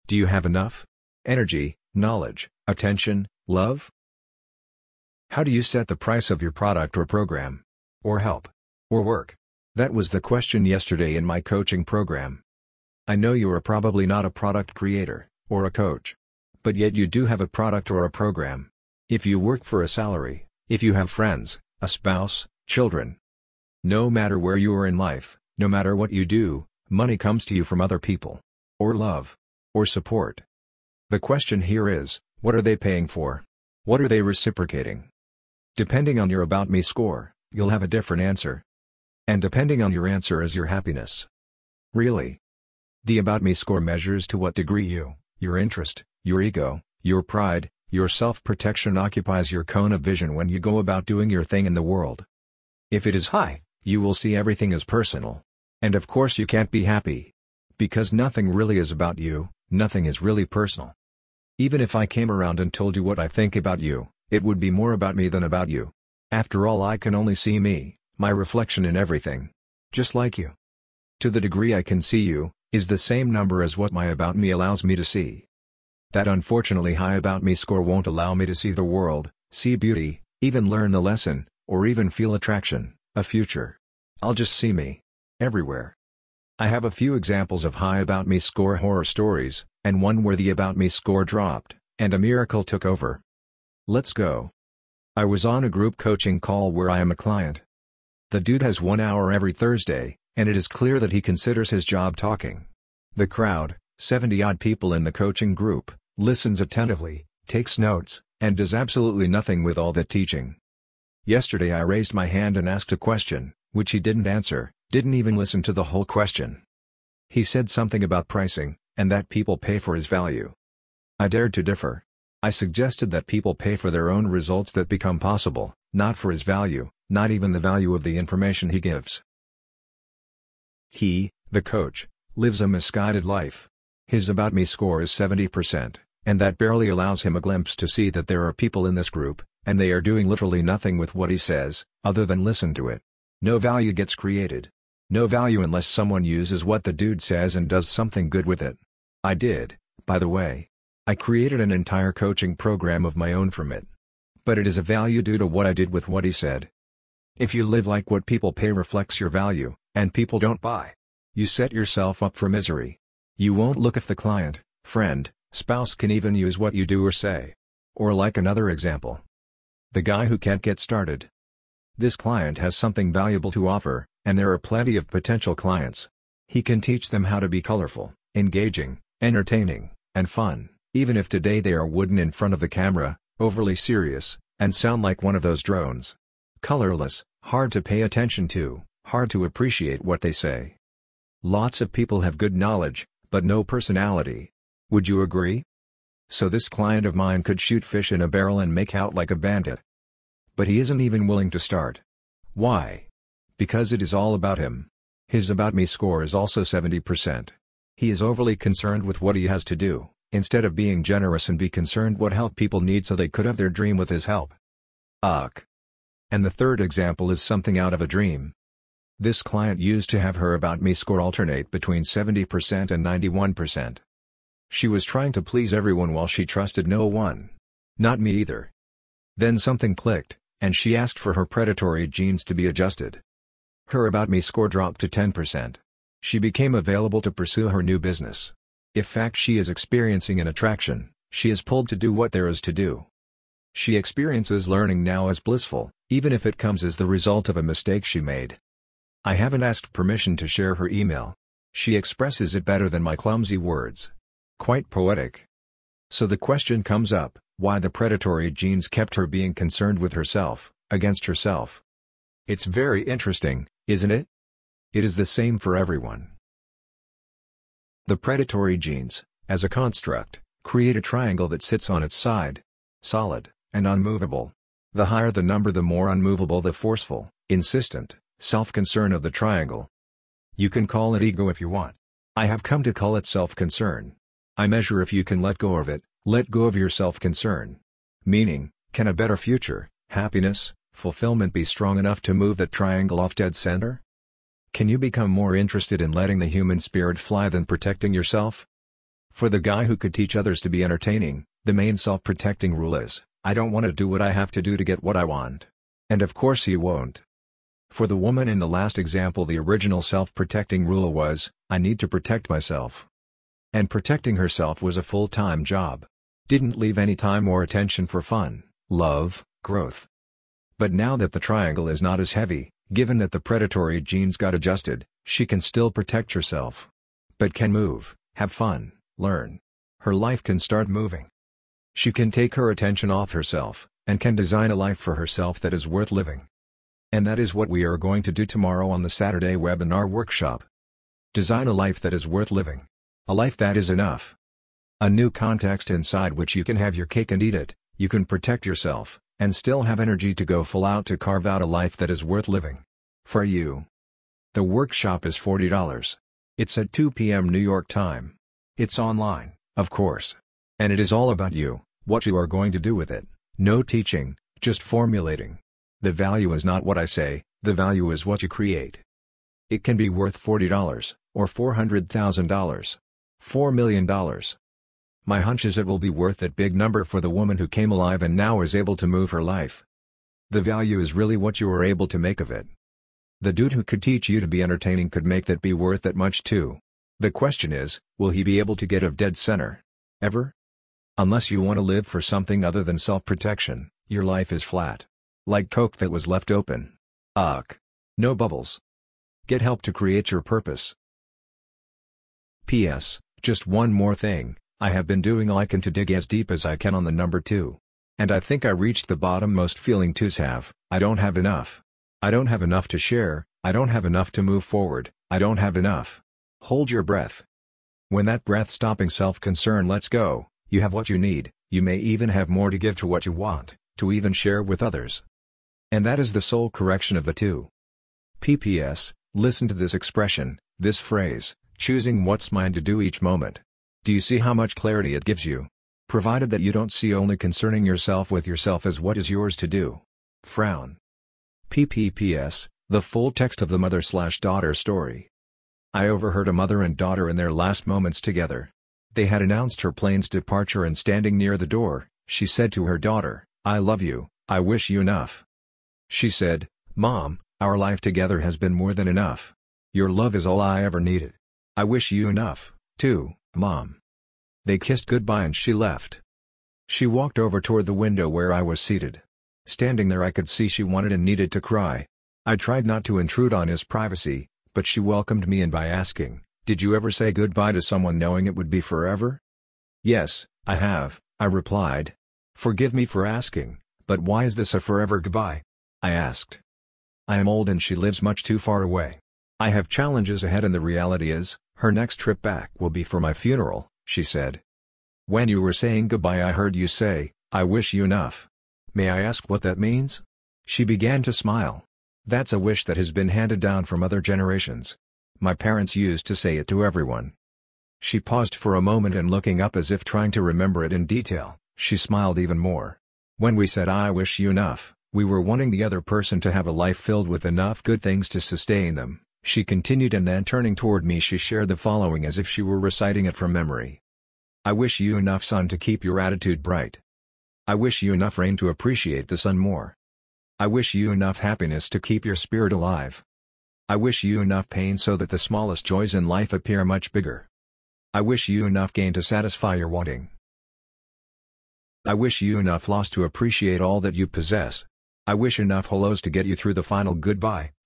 Do you have enough energy, knowledge, attention, love? How do you set the price of your product or program? Or help? Or work? That was the question yesterday in my coaching program. I know you are probably not a product creator, or a coach. But yet you do have a product or a program. If you work for a salary, if you have friends, a spouse, children. No matter where you are in life, no matter what you do, money comes to you from other people. Or love. Or support. The question here is, what are they paying for? What are they reciprocating? Depending on your About Me score, you'll have a different answer. And depending on your answer is your happiness. Really. The About Me score measures to what degree you, your interest, your ego, your pride, your self-protection occupies your cone of vision when you go about doing your thing in the world. If it is high, you will see everything as personal. And of course you can't be happy. Because nothing really is about you, nothing is really personal. Even if I came around and told you what I think about you, it would be more about me than about you. After all, I can only see me, my reflection in everything. Just like you. To the degree I can see you, is the same number as what my About Me allows me to see. That unfortunately high About Me score won't allow me to see the world, see beauty, even learn the lesson, or even feel attraction, a future. I'll just see me. Everywhere. I have a few examples of high About Me score horror stories, and one where the About Me score dropped, and a miracle took over. Let's go. I was on a group coaching call where I am a client. The dude has 1 hour every Thursday, and it is clear that he considers his job talking. The crowd, 70-odd people in the coaching group, listens attentively, takes notes, and does absolutely nothing with all that teaching. Yesterday I raised my hand and asked a question, which he didn't answer, didn't even listen to the whole question. He said something about pricing, and that people pay for his value. I dared to differ. I suggested that people pay for their own results that become possible, not for his value, not even the value of the information he gives. He, the coach, lives a misguided life. His About Me score is 70%, and that barely allows him a glimpse to see that there are people in this group, and they are doing literally nothing with what he says, other than listen to it. No value gets created. No value unless someone uses what the dude says and does something good with it. I did, by the way. I created an entire coaching program of my own from it. But it is a value due to what I did with what he said. If you live like what people pay reflects your value, and people don't buy, you set yourself up for misery. You won't look if the client, friend, spouse can even use what you do or say. Or like another example. The guy who can't get started. This client has something valuable to offer, and there are plenty of potential clients. He can teach them how to be colorful, engaging, entertaining, and fun, even if today they are wooden in front of the camera, overly serious, and sound like one of those drones. Colorless, hard to pay attention to, hard to appreciate what they say. Lots of people have good knowledge, but no personality. Would you agree? So this client of mine could shoot fish in a barrel and make out like a bandit. But he isn't even willing to start. Why? Because it is all about him. His About Me score is also 70%. He is overly concerned with what he has to do, instead of being generous and be concerned what help people need so they could have their dream with his help. Ugh. And the third example is something out of a dream. This client used to have her About Me score alternate between 70% and 91%. She was trying to please everyone while she trusted no one. Not me either. Then something clicked, and she asked for her predatory genes to be adjusted. Her About Me score dropped to 10%. She became available to pursue her new business. In fact, she is experiencing an attraction, she is pulled to do what there is to do. She experiences learning now as blissful, even if it comes as the result of a mistake she made. I haven't asked permission to share her email. She expresses it better than my clumsy words. Quite poetic. So the question comes up, why the predatory genes kept her being concerned with herself, against herself. It's very interesting, isn't it? It is the same for everyone. The predatory genes, as a construct, create a triangle that sits on its side. Solid, and unmovable. The higher the number, the more unmovable the forceful, insistent, self-concern of the triangle. You can call it ego if you want. I have come to call it self-concern. I measure if you can let go of it, let go of your self-concern. Meaning, can a better future, happiness, fulfillment be strong enough to move that triangle off dead center? Can you become more interested in letting the human spirit fly than protecting yourself? For the guy who could teach others to be entertaining, the main self-protecting rule is, I don't want to do what I have to do to get what I want. And of course he won't. For the woman in the last example, the original self-protecting rule was, I need to protect myself. And protecting herself was a full-time job. Didn't leave any time or attention for fun, love, growth. But now that the triangle is not as heavy, given that the predatory genes got adjusted, she can still protect herself. But can move, have fun, learn. Her life can start moving. She can take her attention off herself, and can design a life for herself that is worth living. And that is what we are going to do tomorrow on the Saturday webinar workshop. Design a life that is worth living. A life that is enough. A new context inside which you can have your cake and eat it, you can protect yourself, and still have energy to go full out to carve out a life that is worth living. For you. The workshop is $40. It's at 2 p.m. New York time. It's online, of course. And it is all about you, what you are going to do with it. No teaching, just formulating. The value is not what I say, the value is what you create. It can be worth $40, or $400,000. $4 million. My hunch is it will be worth that big number for the woman who came alive and now is able to move her life. The value is really what you are able to make of it. The dude who could teach you to be entertaining could make that be worth that much too. The question is, will he be able to get of dead center? Ever? Unless you want to live for something other than self-protection, your life is flat. Like Coke that was left open. Ugh. No bubbles. Get help to create your purpose. P.S. Just one more thing, I have been doing all I can to dig as deep as I can on the number 2. And I think I reached the bottom most feeling twos have. I don't have enough. I don't have enough to share, I don't have enough to move forward, I don't have enough. Hold your breath. When that breath-stopping self-concern lets go, you have what you need, you may even have more to give to what you want, to even share with others. And that is the soul correction of the two. PPS, listen to this expression, this phrase, choosing what's mine to do each moment. Do you see how much clarity it gives you? Provided that you don't see only concerning yourself with yourself as what is yours to do. Frown. PPPS, the full text of the mother/daughter story. I overheard a mother and daughter in their last moments together. They had announced her plane's departure and standing near the door, she said to her daughter, I love you, I wish you enough. She said, Mom, our life together has been more than enough. Your love is all I ever needed. I wish you enough, too, Mom. They kissed goodbye and she left. She walked over toward the window where I was seated. Standing there I could see she wanted and needed to cry. I tried not to intrude on his privacy, but she welcomed me in by asking, Did you ever say goodbye to someone knowing it would be forever? Yes, I have, I replied. Forgive me for asking, but why is this a forever goodbye? I asked. I am old and she lives much too far away. I have challenges ahead and the reality is, her next trip back will be for my funeral, she said. When you were saying goodbye I heard you say, I wish you enough. May I ask what that means? She began to smile. That's a wish that has been handed down from other generations. My parents used to say it to everyone. She paused for a moment and looking up as if trying to remember it in detail, she smiled even more. When we said I wish you enough, we were wanting the other person to have a life filled with enough good things to sustain them, she continued, and then turning toward me she shared the following as if she were reciting it from memory. I wish you enough sun to keep your attitude bright. I wish you enough rain to appreciate the sun more. I wish you enough happiness to keep your spirit alive. I wish you enough pain so that the smallest joys in life appear much bigger. I wish you enough gain to satisfy your wanting. I wish you enough loss to appreciate all that you possess. I wish enough hellos to get you through the final goodbye.